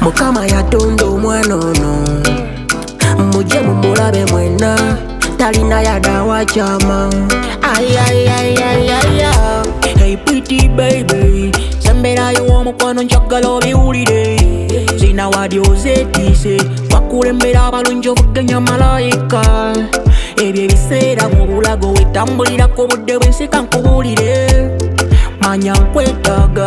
Mukama yatonda omwana ono mujje mumulabe mwena talina yadawa kyama. Hey pretty baby, semberayo omukwano njagala obiwulire. Zina wadi ozeetise wakulembera abalungi ovuganya malayika. Ebyo ebiseera mu bulago wetambulirako budde bwenseka nkubuulire. Manya nkwetaaga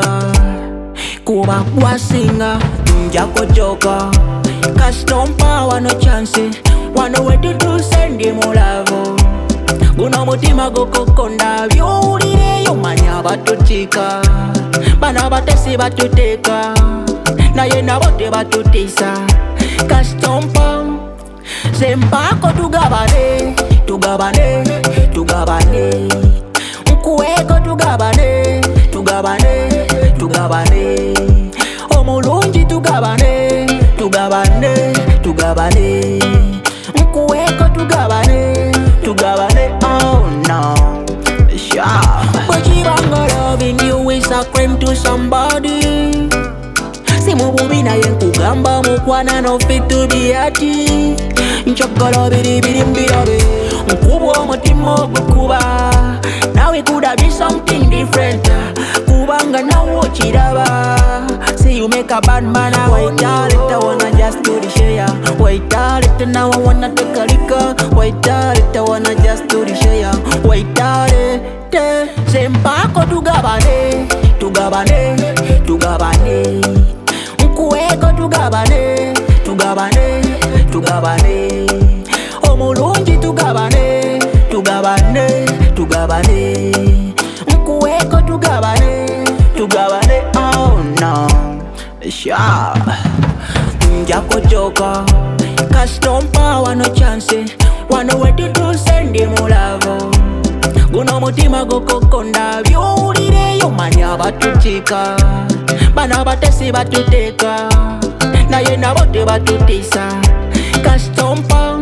kuba gwasinga nja kujoka. Custom power no chance wano wetutuse ndi mulavo. Guno mutima gukukonda byowulireyo manya batutika. Bana batesi batuteeka naye nabo tebatutiisa. Custom power sempako tugabane tugabane tugabane. Nkuweko tugabane tugabane tugabane. Omulungi tugabane tugabane tugabane. Nkuweko tugabane tugabane. Oh no, sure. But chibanga loving you is a crime to somebody. Simububi naye nkugamba mukwana no fit to be ati. Njagala biribiri mbirabe nkubwa omutima ogukuba. Now it coulda be something different kubanga nawe okiraba. See you make a bad man wait it I wanna just do the share. Wait it now I wanna take a liquor. Wait it I wanna just do the share. Wait it sempako tugabane tugabane tugabane. Nkuweko tugabane tugabane tugabane. Omulungi tugabane tugabane tugabane. Nkuweko tugabane tugabane. Oh no, sure. Nja kujoka. Custom power no chance wano wetutuse ndi mulavo. Guno mutima gukukonda byowulireyo manya batutika. Bana batesi batuteeka naye nabo tebatutiisa. Custom power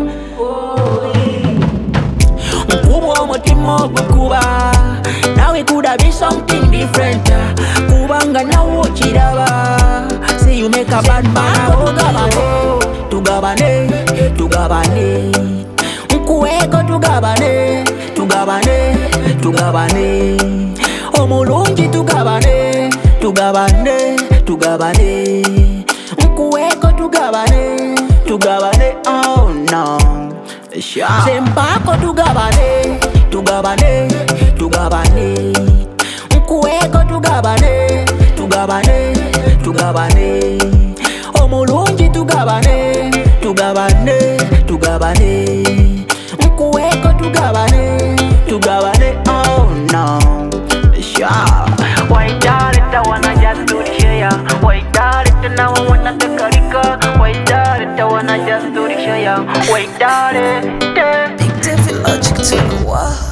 nkubwa omutima ogukuba. Now it coulda be something different kubanga nawe okiraba. See you make a bad man tugabane tugabane. Nkuweko tugabane tugabane tugabane. Omulungi tugabane tugabane tugabane. Nkuweko tugabane tugabane. Oh no, sure. Sempako tugabane tugabane tugabane. Nkuweko tugabane tugabane tugabane. Omulungi tugabane tugabane tugabane. Nkuweko tugabane tugabane. Oh no, sure. Wait it I wanna just do the share. Wait it now I wanna take a liquor. Wait it I wanna just do the share. Wait it. Big David Logic to the wall.